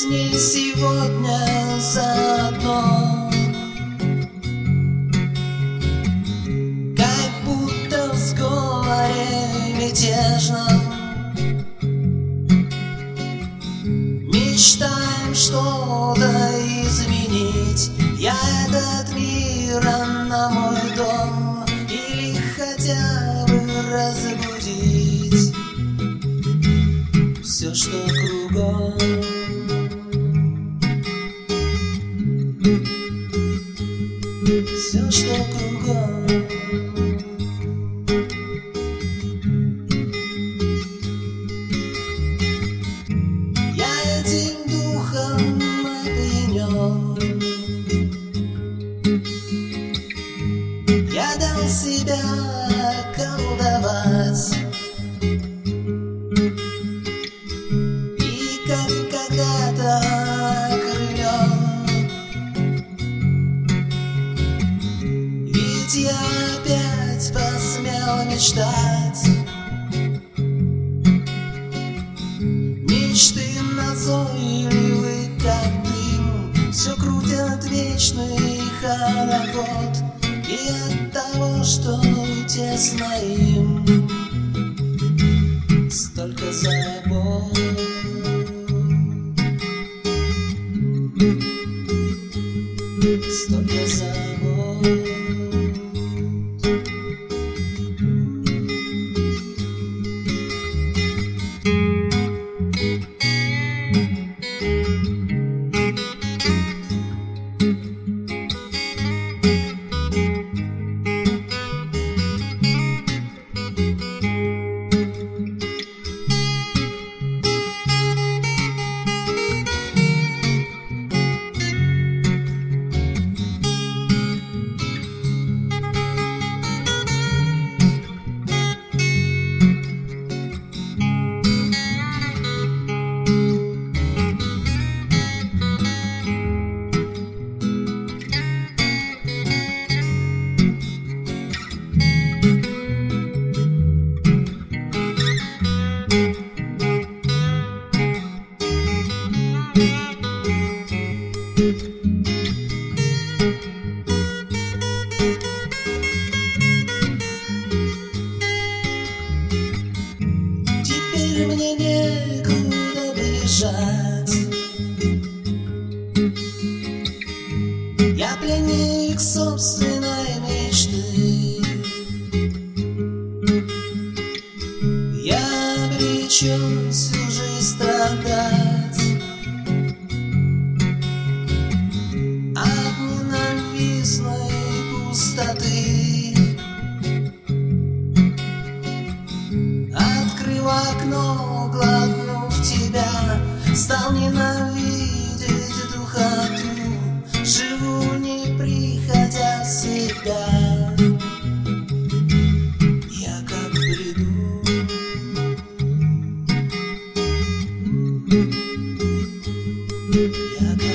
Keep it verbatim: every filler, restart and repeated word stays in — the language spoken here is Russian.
с ней сегодня заодно, как будто в сговоре мятежном. Мечтаем что-то изменить, я этот мир, она мой дом, или хотя бы разбудить все, что кругом. Все, что кругом. Я этим духом опьянен, я дал себя колдовать, и как когда-то окрылен. Ведь я опять посмел мечтать, мечты назойливы, как дым, все крутят вечный хоровод. И от того, что тесно им, столько забот. Столько забот. Теперь мне некуда бежать, я пленник собственной мечты. Я обречен всю жизнь страдать от ненавистной пустоты. Открыл окно, глотнув тебя, стал ненавидеть духоту. Живу, не приходя в себя, я как в бреду. Я как